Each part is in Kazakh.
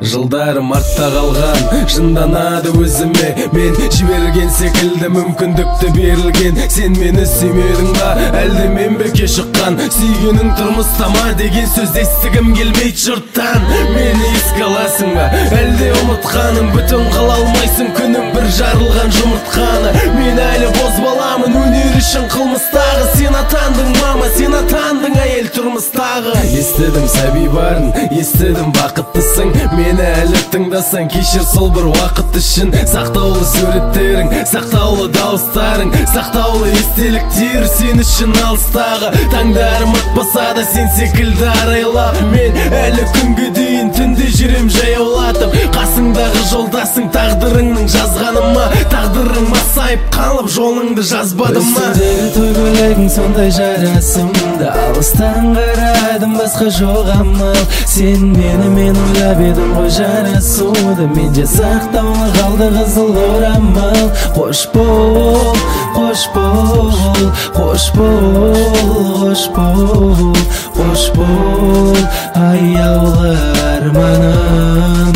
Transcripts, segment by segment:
Жылдарым артта қалған, жынданады өзіме. Мен жіберген секілді мүмкіндікті берілген. Сен мені сүймедің ба, әлде мен беке шыққан? Сүйгенің тұрмыстама деген сөз естігім келмейді жұрттан. Мені еске аласың ба, әлде ұмытқаным? Бүтін қыла алмайсың күнім бір жарылған жұмыртқаны. Мен әлі бозбаламын, өнер үшін қылмыстағы. Сен атандың мама, сен атандың әйел тұрмыстағы. Естідім сәби барын, естідім бақыттысың. Мені әлі тыңдасаң, кешір сол бір уақыт үшін. Сақтаулы суреттерің, сақтаулы дауыстарың, сақтаулы естеліктер сен үшін алыстағы. Таңдарым атпаса да сен секілді арайлап, мен әлі күнге дейін түнде жүрем жаяулатып. Қасыңдағы жолдасың тағдырыңның жазғаныма, тағдырың масайып қалып жолыңды жазбадым ма? Үстіндегі той көйлегің сондай жарасымды, алыстан қарадым басқа жоқ амал. Сен мен ойлап едім ғой жарасуды, менде сақтаулы қалды қызыл орамал. Қош бол, қош бол, қош бол, қош бол, қош бол, аяулы арманым,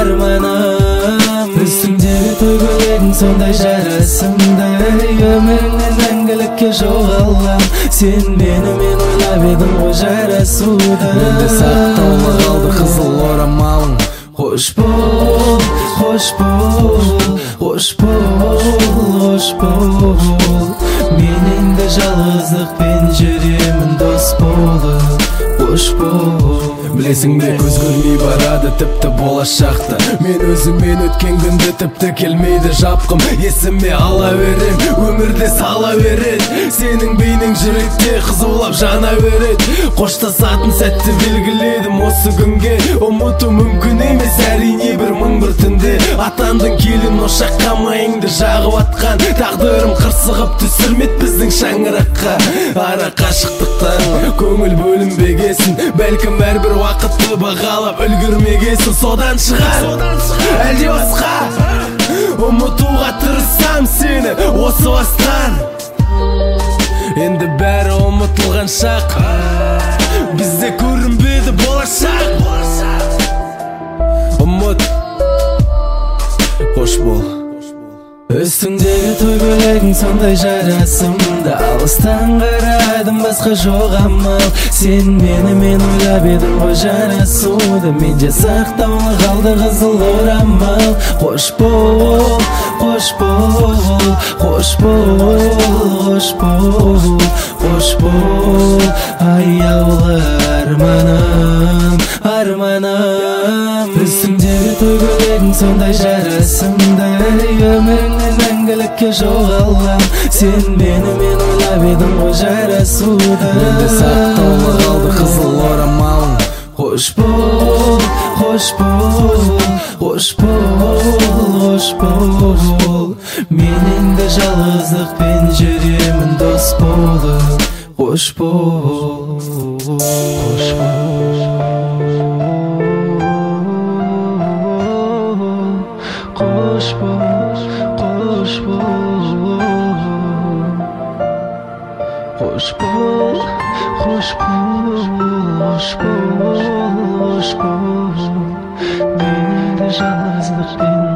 арманым. Үстіңдегі той көйлегің сондай жарасымды, өміріңнен мәңгілікке жоғалам. Сен мені ойлап едім ғой жарасуды, менде сақтаулы қалды қызыл орамалың. Қош бол, қош бол, қош бол, қош бол. Мен енді жалғыздықпен жүремін дос болып. Қош бол. Білесің бе, көз көрмей барады тіпті болашақты. Мен өзіммен өткен күнді тіпті келмейді жапқым. Есіме ала берем, өмірде сала беред. Сенің бейнең жүректе қызулап жана беред. Қоштасатын сәтті белгіледім осы күнге. Ұмыту мүмкін емес әрине бір мың бір түнде. Атандың келін ошаққа майыңды жағып атқан. Тағдырым қырсығып түсірмет біздің шаңыраққа. Ара қашықтықтан көңіл бөлінбегесін, бәлкім әрбір уақытты бағалап үлгірмегесін. Содан шығар, әлде басқа ұмытуға тырысам сені осы бастан. Енді бәрі ұмытылған шақ, бізде көрінбеді болашақ. Ұмыт, қош бол. Үстіңдегі той көйлегің сондай жарасымды, алыстан қарадым басқа жоқ амал. Сен мені ойлап едім ғой жарасуды, менде сақтаулы қалды қызыл орамал. Қош бол, қош бол, қош бол, қош бол, қош бол, аяулы арманым, арманым. Үстіңдегі той көйлегің сондай жарасымды, өміріңнен мәңгілікке жоғалам. Сен мені ойлап едім ғой жарасуды, менде сақтаулы қалды қызыл орамалың. Қош бол, қош бол, қош бол, қош бол. Мен енді жалғыздықпен жүремін дос болып. Қош бол, қош бол, қош бол, қош бол, қош бол, қош бол, қош бол, қош бол. Мен енді жалғыздықпен